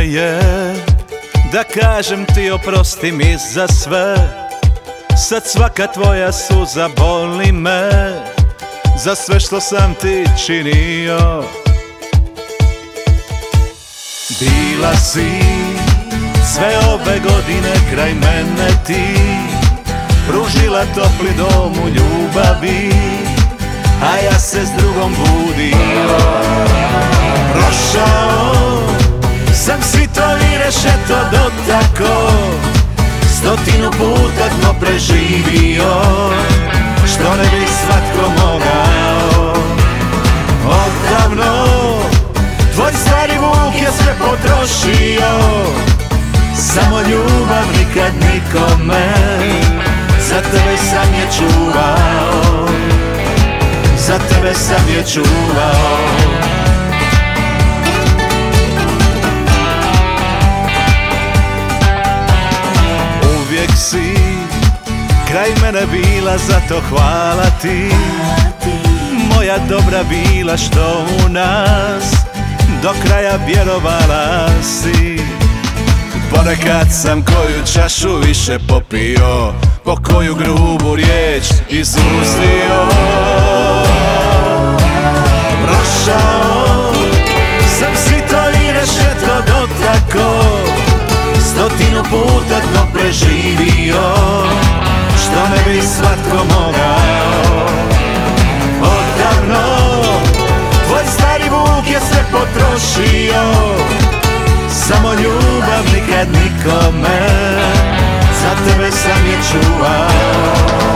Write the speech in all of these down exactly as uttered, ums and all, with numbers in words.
me je da kažem ti oprosti mi za sve. Sad svaka tvoja suza boli me za sve što sam ti činio. Bila si sve ove godine kraj mene ti, pružila topli dom u ljubavi, a ja se s drugom budio. Prošao sam sito i rešeto dotako, stotinu puta dno preživio, što ne bi svatko mogao. Odavno tvoj stari vuk je sve potrošio, samo ljubav nikad nikome, za tebe sam je čuvao, za tebe sam je čuvao. Uvijek si kraj mene bila, zato hvala ti, moja dobra bila što u nas do kraja vjerovala si. Ponekad sam koju čašu više popio, po koju grubu riječ izustio. Prošao sam sito i rešetko dotako, stotinu puta dno preživio, što ne bi svatko mogao. Odavno tvoj stari vuk je sve potrošio, samo ljubav nikad nikome, za tebe sam je čuvao.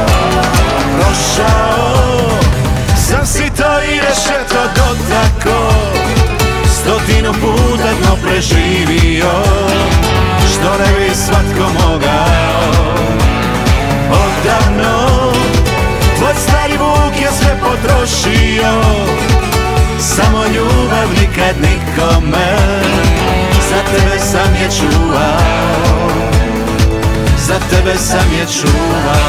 Prošao sam sito i rešeto dotako, stotinu puta dno preživio, što ne bi svatko mogao. Odavno tvoj stari vuk je sve potrošio, samo ljubav nikad nikome, za tebe sam je čuvao, za tebe sam je čuvao.